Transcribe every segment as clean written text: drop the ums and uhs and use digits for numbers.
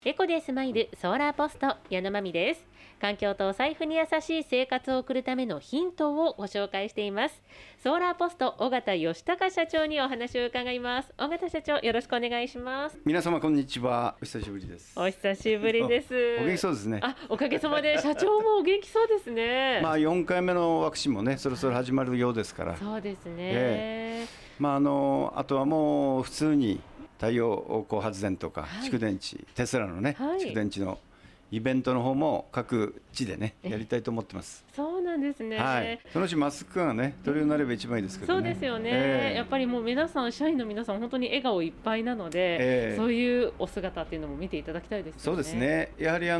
エコでスマイルソーラーポスト矢野真美です。環境とお財布に優しい生活を送るためのヒントをご紹介しています。ソーラーポスト尾形義隆社長にお話を伺います。尾形社長、よろしくお願いします。 皆様こんにちは。お久しぶりです。 お久しぶりです。 お元気そうですね。 おかげさまで社長もお元気そうですね。 4回目のワクチンもね、そろそろ始まるようですから。 そうですね。 あとはもう普通に太陽光発電とか蓄電池、テスラのね、蓄電池のイベントの方も各地でねやりたいと思ってます。 そうなんですね。 そのうちマスクがね取るようになれば一番いいですけどね。 そうですよね。やっぱりもう皆さん、社員の皆さん本当に笑顔いっぱいなので、そういうお姿っていうのも見ていただきたいですよね。 そうですね。やはり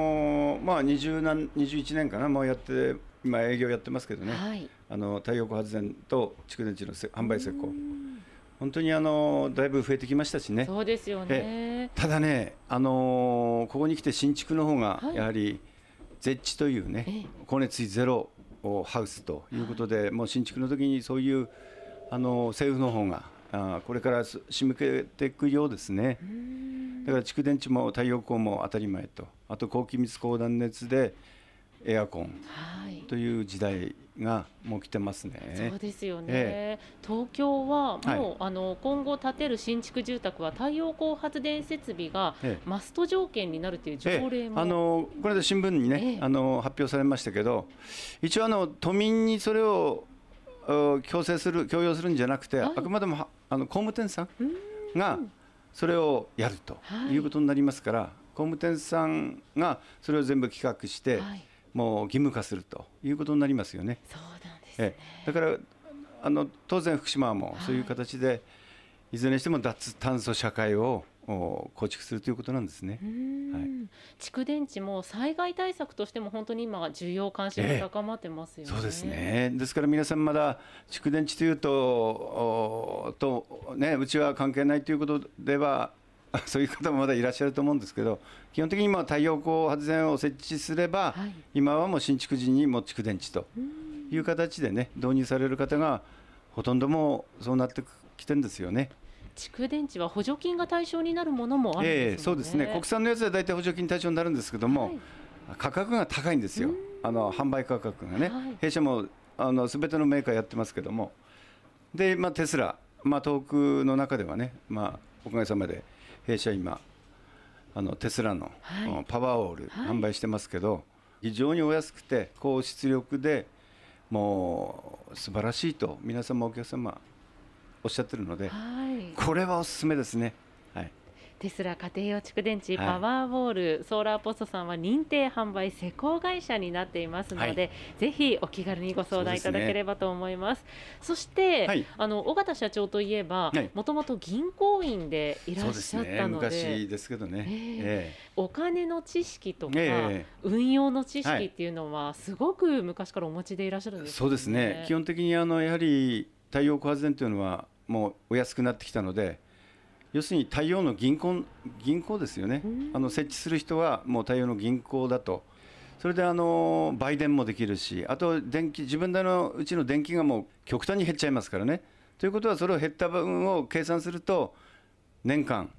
21年かな、もうやって今営業やってますけどね、太陽光発電と蓄電池の販売成功、本当にだいぶ増えてきましたしね。 そうですよね。 ただね、ここに来て新築の方がやはりZEHCというね、光熱費ゼロハウスということで、もう新築の時にそういう政府の方がこれから仕向けていくようですね。だから蓄電池も太陽光も当たり前と、あと高気密高断熱でエアコンという時代がもう来てますね。 そうですよね。東京はもう、今後建てる新築住宅は太陽光発電設備がマスト条件になるという条例も、 これで新聞にね、発表されましたけど、一応都民にそれを強要するんじゃなくて、あくまでも工務店さんがそれをやるということになりますから、工務店さんがそれを全部企画して、もう義務化するということになりますよね。 そうなんですね。 だから当然福島もそういう形で、いずれにしても脱炭素社会を構築するということなんですね。 蓄電池も災害対策としても本当に今需要関心が高まってますよね。 そうですね。ですから皆さんまだ蓄電池というとうちは関係ないということではそういう方もまだいらっしゃると思うんですけど、基本的に今太陽光発電を設置すれば、今はもう新築時にも蓄電池という形でね導入される方がほとんどもうそうなってきてるんですよね。 蓄電池は補助金が対象になるものもあるんですよね。 そうですね。国産のやつは大体補助金対象になるんですけども、価格が高いんですよ。販売価格がね、弊社も全てのメーカーやってますけども、で、テスラ、東北の中ではね、おかげさまで弊社今テスラのパワーオール販売してますけど、非常にお安くて高出力でもう素晴らしいと皆様お客様おっしゃってるので、これはおすすめですね。 テスラ家庭用蓄電池パワーウォール、ソーラーポストさんは認定販売施工会社になっていますので、ぜひお気軽にご相談いただければと思います。そして、尾形社長といえばもともと銀行員でいらっしゃったので、 昔ですけどね、 お金の知識とか、運用の知識っていうのはすごく昔からお持ちでいらっしゃるんですよね。 そうですね。基本的にやはり太陽光発電というのはもうお安くなってきたので、要するに太陽の銀行ですよね。設置する人はもう太陽の銀行だと。それで売電もできるし、あと自分のうちの電気がもう極端に減っちゃいますからね。ということはそれを減った分を計算すると年間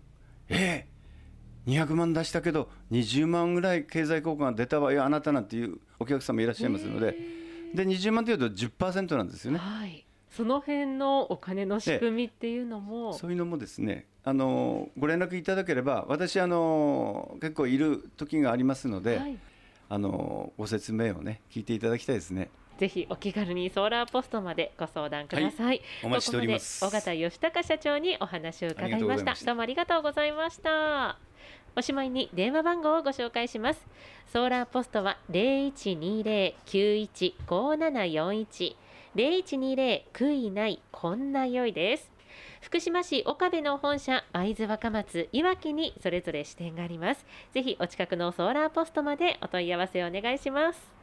200万出したけど20万ぐらい経済効果が出たわよあなたなんていうお客様いらっしゃいますので、20万というと 10% なんですよね。 その辺のお金の仕組みっていうのも、 そういうのもですね、ご連絡いただければ、私結構いる時がありますので、ご説明をね聞いていただきたいですね。 ぜひお気軽にソーラーポストまでご相談ください。 お待ちしております。 ここまで尾形義隆社長にお話を伺いました。どうもありがとうございました。おしまいに電話番号をご紹介します。ソーラーポストは 0120-915741 0120 悔いないこんな良いです。福島市岡部の本社、会津若松、いわきにそれぞれ支店があります。ぜひお近くのソーラーポストまでお問い合わせをお願いします。